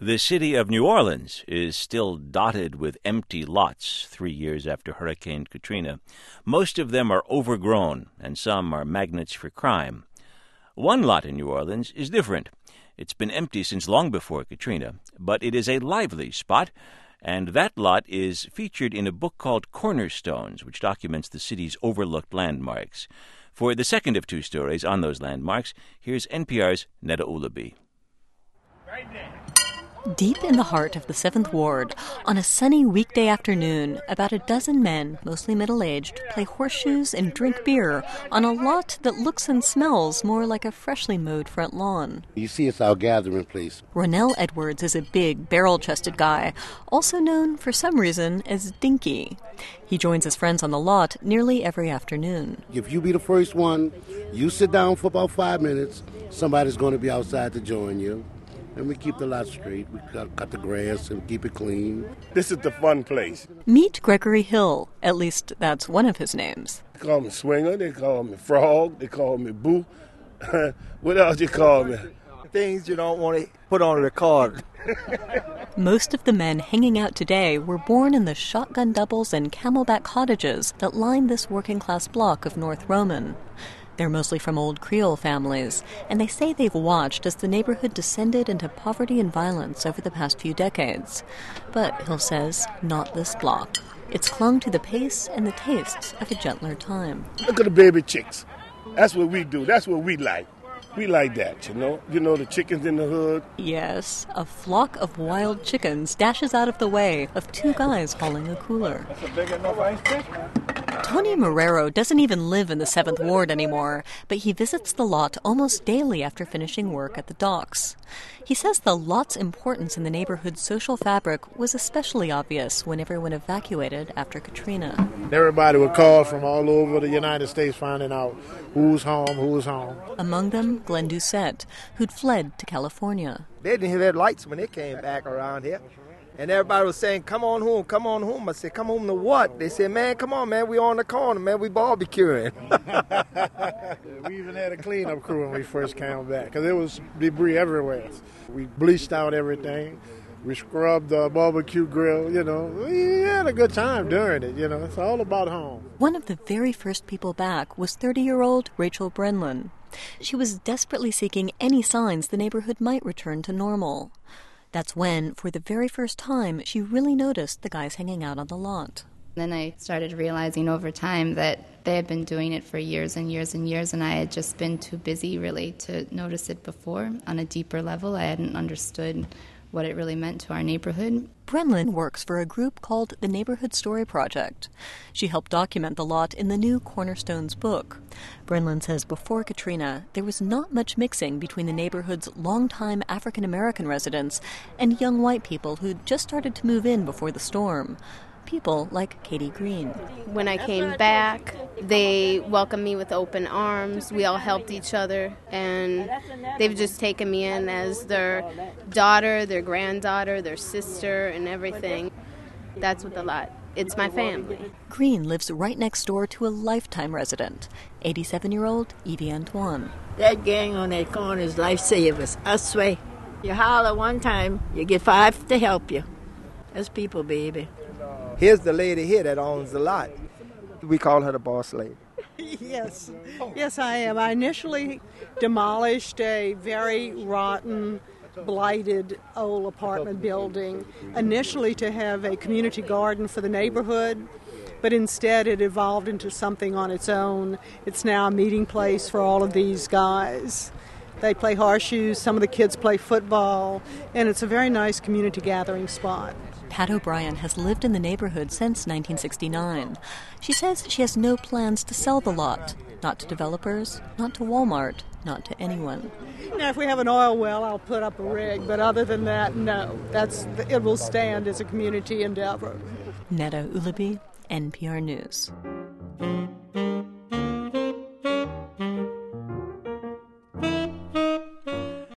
The city of New Orleans is still dotted with empty lots 3 years after Hurricane Katrina. Most of them are overgrown, and some are magnets for crime. One lot in New Orleans is different. It's been empty since long before Katrina, but it is a lively spot, and that lot is featured in a book called Cornerstones, which documents the city's overlooked landmarks. For the second of two stories on those landmarks, here's NPR's Neda Ulaby. Right there. Deep in the heart of the 7th Ward, on a sunny weekday afternoon, about a dozen men, mostly middle-aged, play horseshoes and drink beer on a lot that looks and smells more like a freshly mowed front lawn. You see, it's our gathering place. Ronell Edwards is a big, barrel-chested guy, also known, for some reason, as Dinky. He joins his friends on the lot nearly every afternoon. If you be the first one, you sit down for about 5 minutes, somebody's going to be outside to join you. And we keep the lot straight. We cut the grass and keep it clean. This is the fun place. Meet Gregory Hill. At least that's one of his names. They call me Swinger. They call me Frog. They call me Boo. What else you call me? Things you don't want to put on a record. Most of the men hanging out today were born in the shotgun doubles and camelback cottages that line this working-class block of North Roman. They're mostly from old Creole families, and they say they've watched as the neighborhood descended into poverty and violence over the past few decades. But, Hill says, not this block. It's clung to the pace and the tastes of a gentler time. Look at the baby chicks. That's what we do. That's what we like. We like that, you know. You know, the chickens in the hood. Yes, a flock of wild chickens dashes out of the way of two guys hauling a cooler. That's a big enough ice fish. Tony Marrero doesn't even live in the 7th Ward anymore, but he visits the lot almost daily after finishing work at the docks. He says the lot's importance in the neighborhood's social fabric was especially obvious when everyone evacuated after Katrina. Everybody would call from all over the United States finding out who's home. Among them, Glenn Doucette, who'd fled to California. They didn't hear their lights when they came back around here. And everybody was saying, come on home, come on home. I said, come home to what? They said, man, come on, man, we on the corner, man, we barbecuing. We even had a cleanup crew when we first came back, because there was debris everywhere. We bleached out everything. We scrubbed the barbecue grill, you know. We had a good time during it, you know. It's all about home. One of the very first people back was 30-year-old Rachel Brenlin. She was desperately seeking any signs the neighborhood might return to normal. That's when, for the very first time, she really noticed the guys hanging out on the lot. Then I started realizing over time that they had been doing it for years and years and years, and I had just been too busy really to notice it before. On a deeper level, I hadn't understood what it really meant to our neighborhood. Brenlin works for a group called the Neighborhood Story Project. She helped document the lot in the new Cornerstones book. Brenlin says before Katrina, there was not much mixing between the neighborhood's longtime African-American residents and young white people who'd just started to move in before the storm. People like Katie Green. When I came back, they welcomed me with open arms. We all helped each other, and they've just taken me in as their daughter, their granddaughter, their sister, and everything. That's what the lot. It's my family. Green lives right next door to a lifetime resident, 87-year-old Evie Antoine. That gang on that corner is lifesavers, I swear. You holler one time, you get 5 to help you. That's people, baby. Here's the lady here that owns the lot. We call her the boss lady. Yes, I am. I initially demolished a very rotten, blighted old apartment building, initially to have a community garden for the neighborhood, but instead it evolved into something on its own. It's now a meeting place for all of these guys. They play horseshoes, some of the kids play football, and it's a very nice community gathering spot. Pat O'Brien has lived in the neighborhood since 1969. She says she has no plans to sell the lot. Not to developers, not to Walmart, not to anyone. Now, if we have an oil well, I'll put up a rig, but other than that, no. It will stand as a community endeavor. Neda Ulaby, NPR News.